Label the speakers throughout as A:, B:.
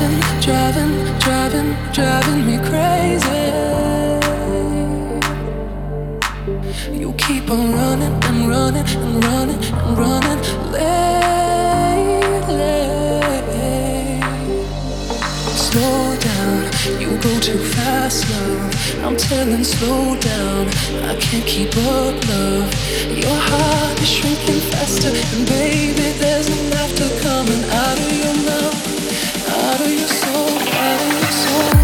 A: driving me crazy. You keep on running and running and running and running lately. Slow down, you go too fast, love. I'm telling, slow down, I can't keep up, love. Your heart is shrinking faster, and baby, there's no laughter coming out of your mouth, out of your soul, out of your soul.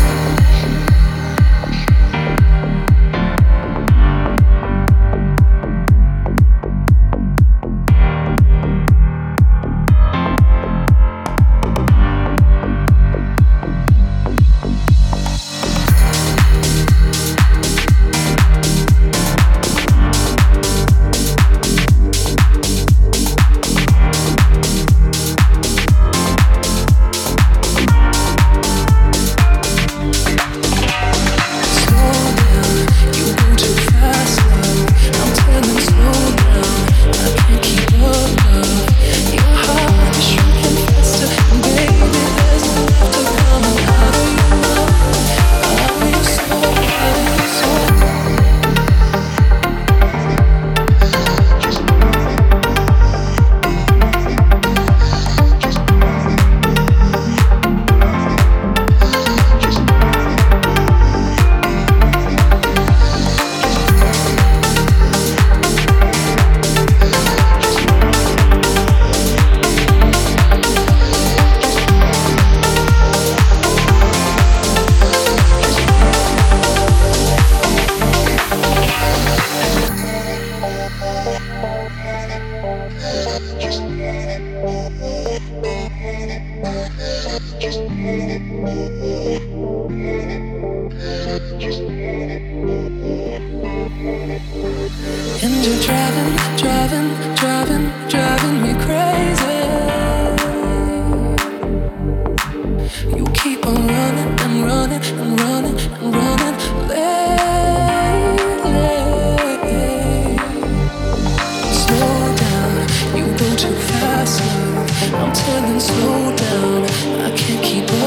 A: And you're driving me crazy. You keep on running and running and running and running lately. Slow down, you go too fast, love. I'm telling, slow down, I can't keep up.